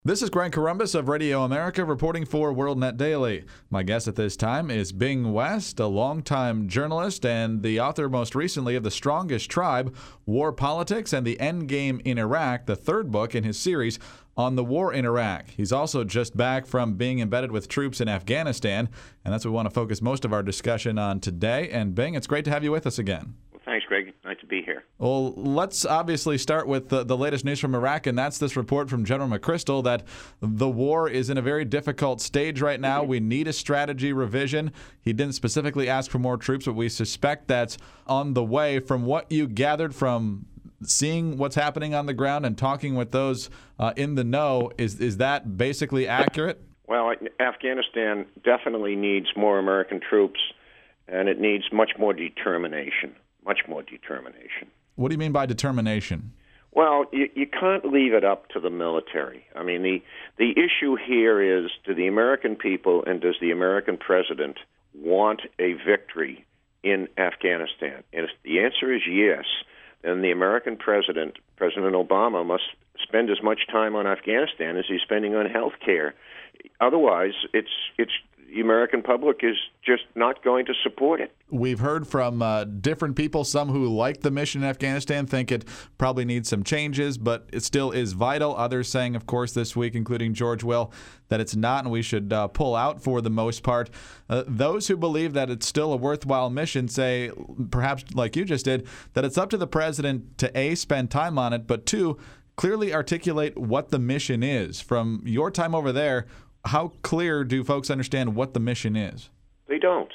This is Grant Corombos of Radio America reporting for WorldNet Daily. My guest at this time is Bing West, a longtime journalist and the author most recently of The Strongest Tribe, War Politics and the Endgame in Iraq, the third book in his series on the war in Iraq. He's also just back from being embedded with troops in Afghanistan, and that's what we want to focus most of our discussion on today. And Bing, it's great to have you with us again. Thanks, Greg. Nice to be here. Well, let's obviously start with the latest news from Iraq, and that's this report from General McChrystal that the war is in a very difficult stage right now. We need a strategy revision. He didn't specifically ask for more troops, but we suspect that's on the way. From what you gathered from seeing what's happening on the ground and talking with those in the know, is that basically accurate? Well, Afghanistan definitely needs more American troops, and it needs much more determination. Much more determination. What do you mean by determination? Well, you can't leave it up to the military. I mean, the issue here is, do the American people and does the American president want a victory in Afghanistan? And if the answer is yes, then the American president, President Obama, must spend as much time on Afghanistan as he's spending on health care. Otherwise, it's the American public is just not going to support it. We've heard from different people, some who like the mission in Afghanistan, think it probably needs some changes, but it still is vital. Others saying, of course, this week, including George Will, that it's not and we should pull out for the most part. Those who believe that it's still a worthwhile mission say, perhaps like you just did, that it's up to the president to A, spend time on it, but two, clearly articulate what the mission is. From your time over there, how clear do folks understand what the mission is? They don't.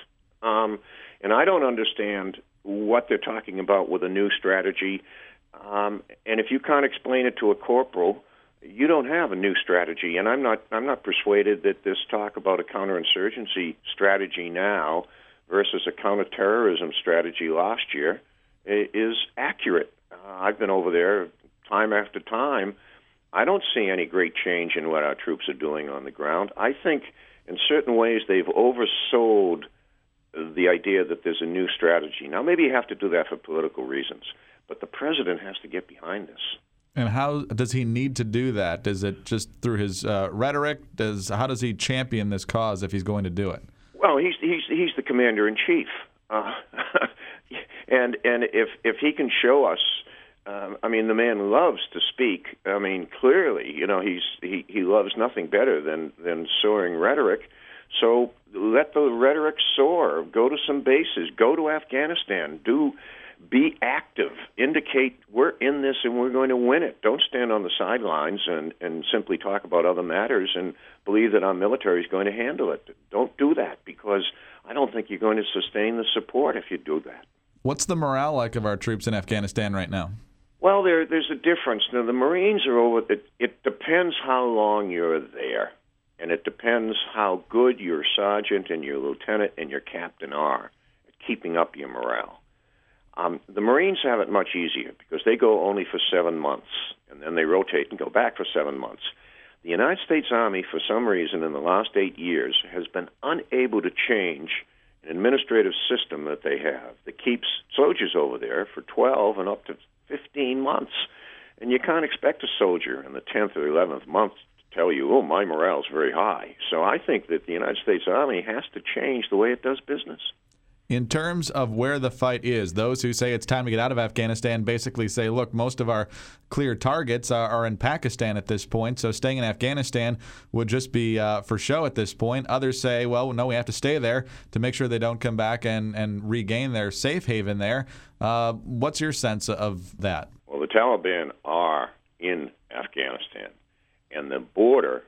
And I don't understand what they're talking about with a new strategy. And if you can't explain it to a corporal, you don't have a new strategy. And I'm not persuaded that this talk about a counterinsurgency strategy now versus a counterterrorism strategy last year is accurate. I've been over there time after time. I don't see any great change in what our troops are doing on the ground. I think in certain ways they've oversold the idea that there's a new strategy. Now, maybe you have to do that for political reasons, but the president has to get behind this. And how does he need to do that? Is it just through his rhetoric? How does he champion this cause if he's going to do it? Well, he's the commander-in-chief. And if he can show us, I mean, the man loves to speak. I mean, clearly, he loves nothing better than soaring rhetoric. So let the rhetoric soar. Go to some bases. Go to Afghanistan. Be active. Indicate we're in this and we're going to win it. Don't stand on the sidelines and simply talk about other matters and believe that our military is going to handle it. Don't do that, because I don't think you're going to sustain the support if you do that. What's the morale like of our troops in Afghanistan right now? Well, there's a difference. Now, the Marines are over. It depends how long you're there, and it depends how good your sergeant and your lieutenant and your captain are at keeping up your morale. The Marines have it much easier because they go only for 7 months, and then they rotate and go back for 7 months. The United States Army, for some reason, in the last 8 years, has been unable to change an administrative system that they have that keeps soldiers over there for 12 and up to 15 months. And you can't expect a soldier in the 10th or 11th month to tell you, oh, my morale is very high. So I think that the United States Army has to change the way it does business. In terms of where the fight is, those who say it's time to get out of Afghanistan basically say, look, most of our clear targets are in Pakistan at this point, so staying in Afghanistan would just be for show at this point. Others say, well, no, we have to stay there to make sure they don't come back and regain their safe haven there. What's your sense of that? Well, the Taliban are in Afghanistan, and the border,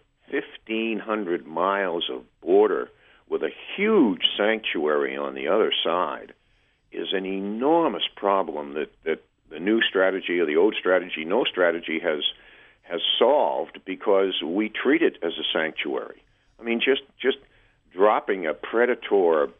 1,500 miles of border, with a huge sanctuary on the other side, is an enormous problem that the new strategy or the old strategy, no strategy, has solved, because we treat it as a sanctuary. I mean, just dropping a Predator,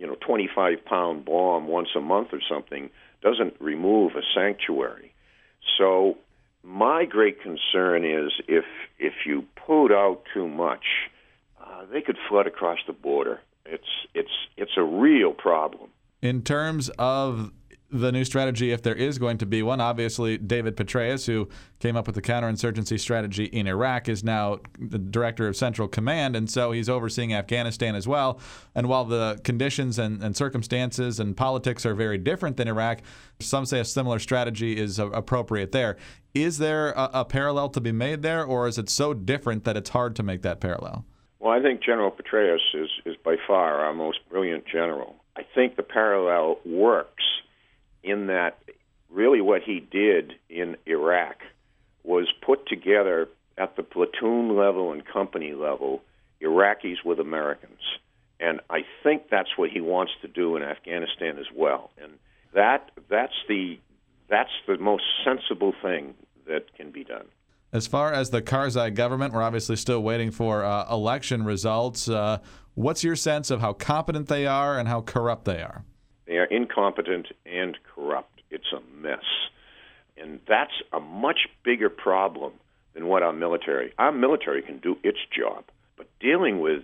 25-pound bomb once a month or something doesn't remove a sanctuary. So my great concern is if you pulled out too much, they could flood across the border. It's a real problem. In terms of the new strategy, if there is going to be one? Obviously, David Petraeus, who came up with the counterinsurgency strategy in Iraq, is now the director of Central Command, and so he's overseeing Afghanistan as well. And while the conditions and circumstances and politics are very different than Iraq, some say a similar strategy is appropriate there. Is there a parallel to be made there, or is it so different that it's hard to make that parallel? Well, I think General Petraeus is by far our most brilliant general. I think the parallel works in that really what he did in Iraq was put together at the platoon level and company level Iraqis with Americans. And I think that's what he wants to do in Afghanistan as well. And that's the most sensible thing that can be done. As far as the Karzai government, we're obviously still waiting for election results. What's your sense of how competent they are and how corrupt they are? They are incompetent and corrupt. It's a mess. And that's a much bigger problem than what our military can do its job. But dealing with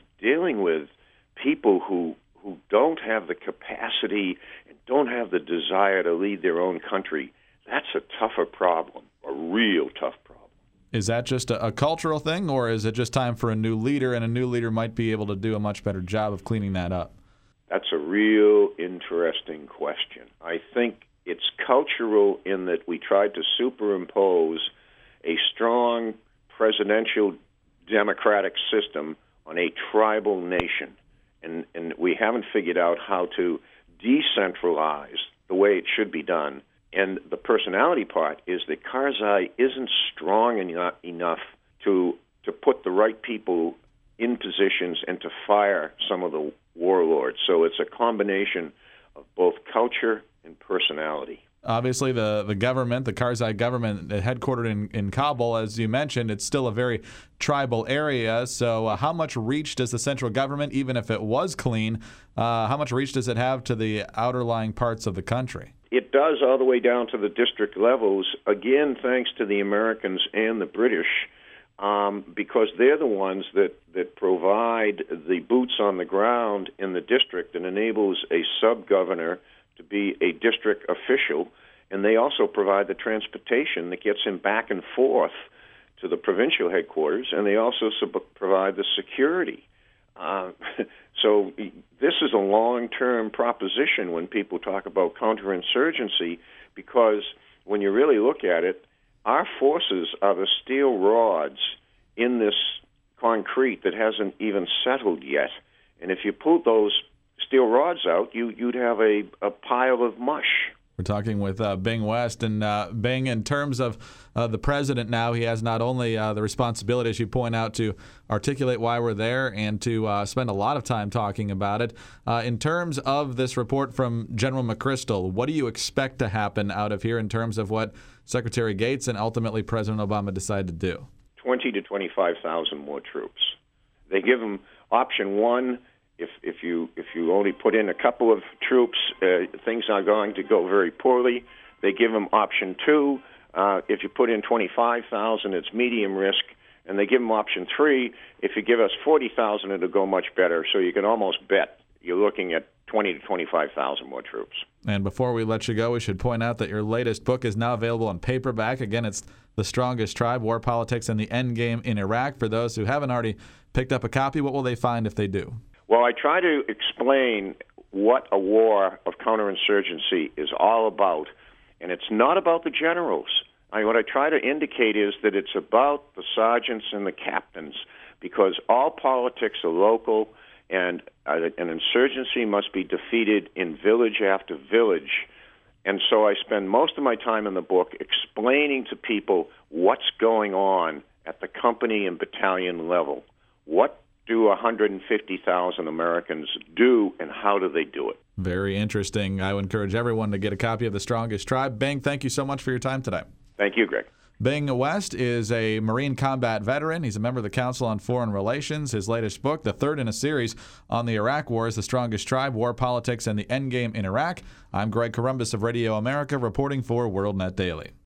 people who don't have the capacity and don't have the desire to lead their own country, that's a tougher problem, a real tough problem. Is that just a cultural thing, or is it just time for a new leader, and a new leader might be able to do a much better job of cleaning that up? That's a real interesting question. I think it's cultural in that we tried to superimpose a strong presidential democratic system on a tribal nation, and we haven't figured out how to decentralize the way it should be done. And the personality part is that Karzai isn't strong enough to put the right people in positions and to fire some of the warlords. So it's a combination of both culture and personality. Obviously, the government, the Karzai government, headquartered in Kabul, as you mentioned, it's still a very tribal area. So how much reach does the central government, even if it was clean, how much reach does it have to the outer-lying parts of the country? It does all the way down to the district levels, again, thanks to the Americans and the British, because they're the ones that provide the boots on the ground in the district and enables a sub-governor to be a district official, and they also provide the transportation that gets him back and forth to the provincial headquarters, and they also provide the security. So this is a long-term proposition when people talk about counterinsurgency, because when you really look at it, our forces are the steel rods in this concrete that hasn't even settled yet. And if you pull those steel rods out, you'd have a pile of mush. We're talking with Bing West. And Bing, in terms of the president now, he has not only the responsibility, as you point out, to articulate why we're there and to spend a lot of time talking about it. In terms of this report from General McChrystal, what do you expect to happen out of here in terms of what Secretary Gates and ultimately President Obama decide to do? 20 to 25,000 more troops. They give them option one. If you only put in a couple of troops, things are going to go very poorly. They give them option two. If you put in 25,000, it's medium risk. And they give them option three. If you give us 40,000, it'll go much better. So you can almost bet you're looking at 20 to 25,000 more troops. And before we let you go, we should point out that your latest book is now available in paperback. Again, it's The Strongest Tribe, War Politics and the Endgame in Iraq. For those who haven't already picked up a copy, what will they find if they do? Well, I try to explain what a war of counterinsurgency is all about, and it's not about the generals. What I try to indicate is that it's about the sergeants and the captains, because all politics are local, and an insurgency must be defeated in village after village. And so I spend most of my time in the book explaining to people what's going on at the company and battalion level. What do 150,000 Americans do, and how do they do it? Very interesting. I would encourage everyone to get a copy of The Strongest Tribe. Bing, thank you so much for your time today. Thank you, Greg. Bing West is a Marine combat veteran. He's a member of the Council on Foreign Relations. His latest book, the third in a series on the Iraq War, is The Strongest Tribe, War Politics and the Endgame in Iraq. I'm Greg Corombos of Radio America, reporting for WorldNet Daily.